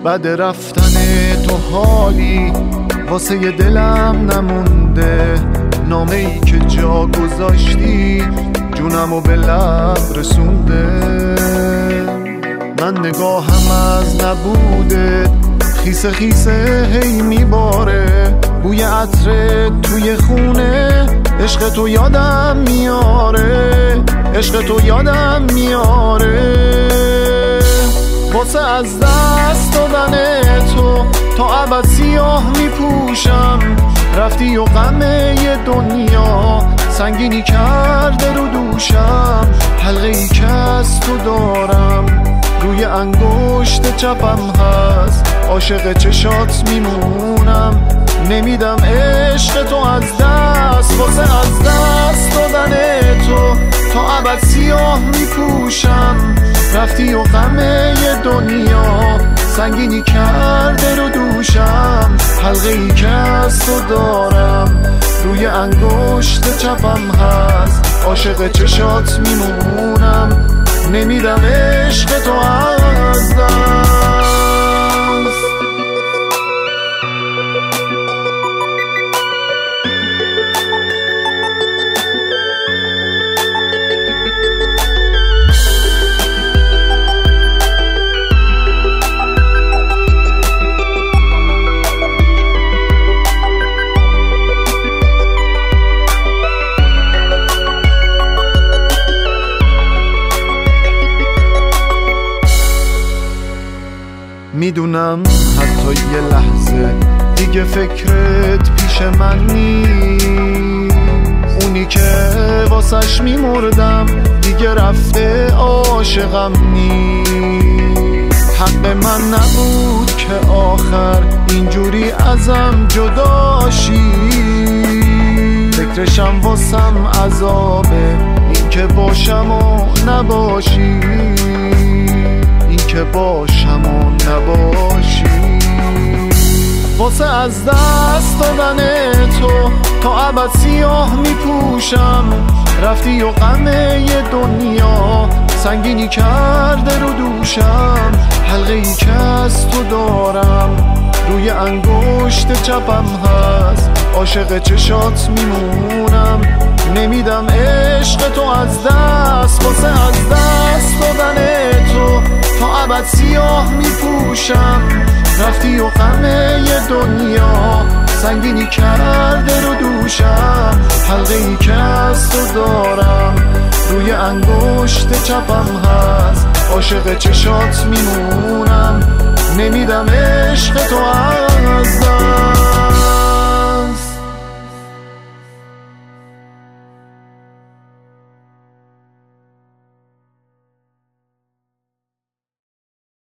بعد رفتن تو حالی واسه دلم نمونده، نامه ای که جا گذاشتی جونمو به لب رسونده. من نگاهم از نبوده خیسه خیسه هی میباره، بوی عطر توی خونه، عشق تو یادم میاره، عشق تو یادم میاره. واسه از دست دادن تو تا ابد سیاه میپوشم، رفتی و غم یه دنیا سنگینی کرده رو دوشم. حلقه ای که از تو دارم روی انگشت چپم هست، عاشق چشات میمونم، نمیدم عشق تو از دست. واسه از دست دادن تو تا ابد سیاه میپوشم، رفتی و غم یه دنیا سنگینی کرده رو دوشم. حلقه ای که از تو دارم روی انگشت چپم هست، عاشق چشات میمونم، نمیدم عشق تو از دست. میدونم حتی یه لحظه دیگه فکرت پیش من نیست، اونی که واسش میمردم دیگه رفته عاشقم نیست. حق من نبود که آخر اینجوری ازم جداشی، فکرشم واسم عذابه این که باشم و نباشی، این که باشم و نباشی. واسه از دست دادن تو تا ابد سیاه میپوشم، رفتی و غم یه دنیا سنگینی کرده رو دوشم. حلقه ای که از تو دارم روی انگشت چپم هست، عاشق چشات میمونم، نمیدم عشق تو از دست. واسه از دست دادن تو تا ابد سیاه میپوشم، رفتی و غم یه دنیا سنگینی کرده رو دوشم. حلقه ای که از تو دارم روی انگشت چپم هست، عاشق چشات میمونم، نمیدم عشق تو از دست.